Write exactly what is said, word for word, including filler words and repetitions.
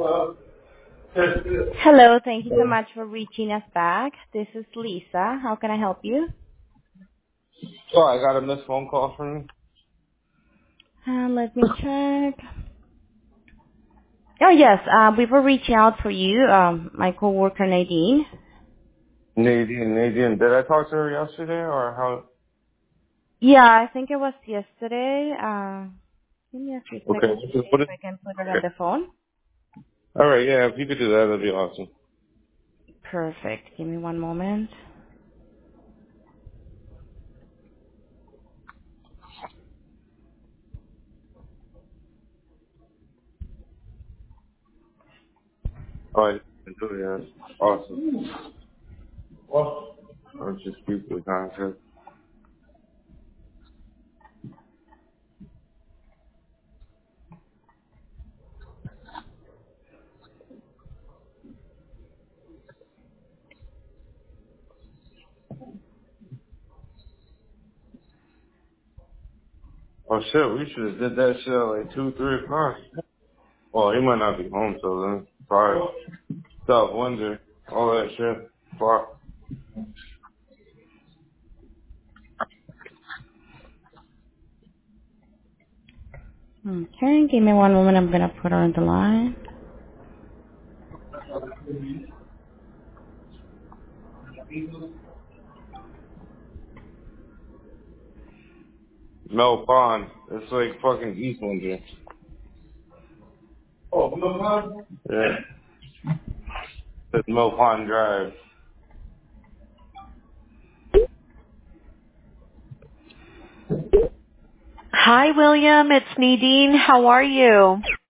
Hello. Thank you so much for reaching us back. This is Lisa. How can I help you? Oh, I got a missed phone call from you. Uh, let me check. Oh, yes. Uh, we were reaching out for you, um, my coworker Nadine. Nadine, Nadine. Did I talk to her yesterday or how? Yeah, I think it was yesterday. Uh, give me a few Okay. seconds to What is, see if what is, I can put her on okay. the phone. All right. Yeah. If you could do that, that'd be awesome. Perfect. Give me one moment. All right. Do that. Awesome. Well, I'll just keep the contact. Oh shit, we should have did that shit at like two, three o'clock. Well, he might not be home till then. Sorry. South Windsor, all that shit. Fuck. Okay, give me one moment. I'm going to put her on the line. Mel Pond. It's like fucking East Windsor. Oh, Mel Pond? Yeah. It's Mel Pond Drive. Hi, William. It's Nadine. How are you?